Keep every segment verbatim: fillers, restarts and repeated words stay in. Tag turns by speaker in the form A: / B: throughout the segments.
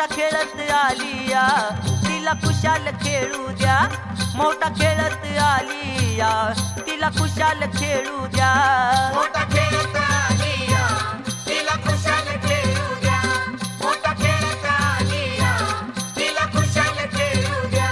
A: मोठा खेळत आली या तिला खुशाल खेळू द्या, मोठा खेळत आली या तिला खुशाल खेळू द्या,
B: मोठा खेळत आली या तिला खुशाल खेळू द्या, मोठा खेळत आली या तिला खुशाल खेळू द्या.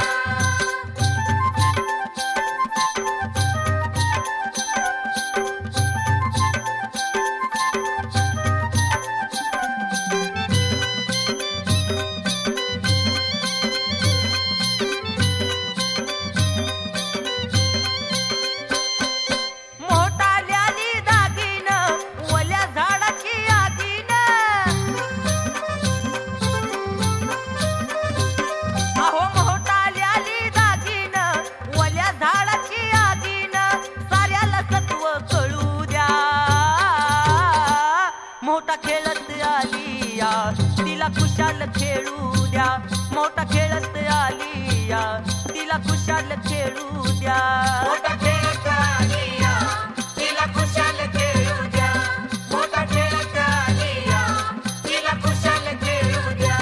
A: मोठा खेळत आली या तिला खुशाल खेळू द्या, मोठा खेळत आली या तिला खुशाल खेळू द्या,
B: मोठा खेळत आली या तिला खुशाल खेळू द्या, मोठा खेळत आली या तिला खुशाल खेळू द्या.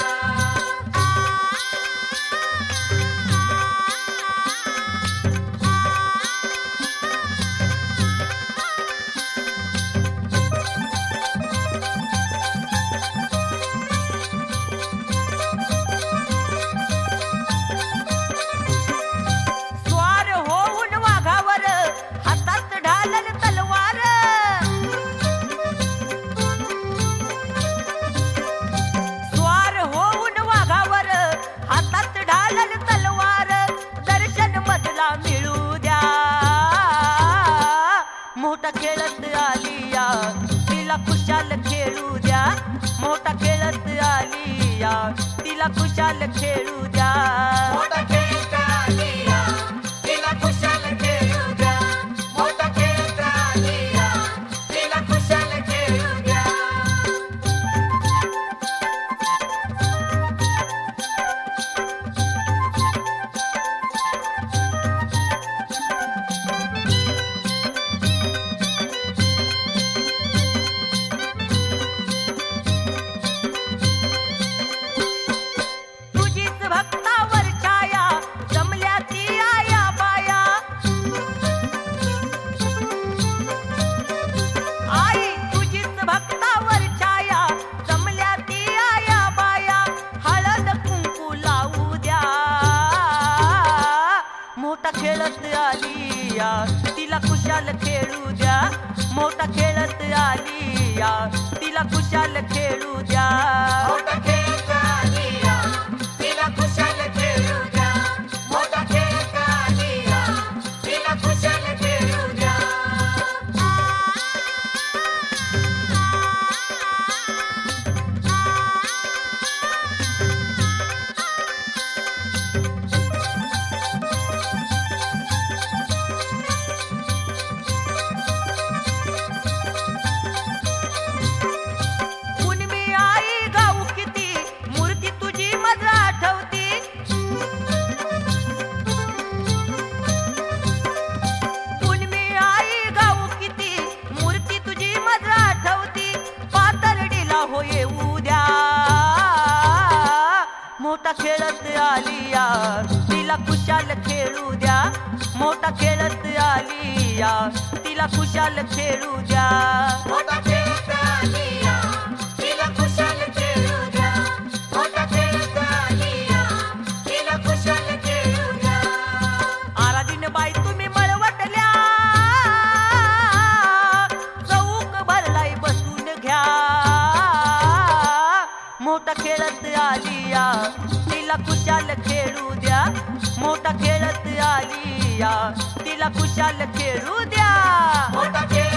A: मोठा खेळत आली या तिला खुशाल खेळू द्या, मोठा खेळत आली या तिला खुशाल खेळू द्या,
B: मोठा खेळत आली या तिला खुशाल खेळू द्या, मोठा खेळत आली या तिला खुशाल खेळू द्या. मोठा खेळत आली या तिला खुशाल खेळू द्या, मोठा खेळत आली या तिला खुशाल खेळू द्या, मोठा खेळत आली या तिला खुशाल खेळू द्या, मोठा खेळत आली या तिला खुशाल खेळू द्या.
A: मोठा खेळत आली या तिला खुशाल खेळू द्या, मोठा खेळत आली या तिला खुशाल खेळू द्या,
B: मोठा खेळत आली या तिला खुशाल खेळू द्या, मोठा खेळत आली या तिला खुशाल खेळू द्या.
A: आराधीन बाई तुम्ही मळवटल्या चौक भरलाई बसून घ्या, मोठा खेळत आली या तिला खुशाल खेळू द्या, मोठा खेळत आली या तिला खुशाल खेळू द्या,
B: मोठा खेळ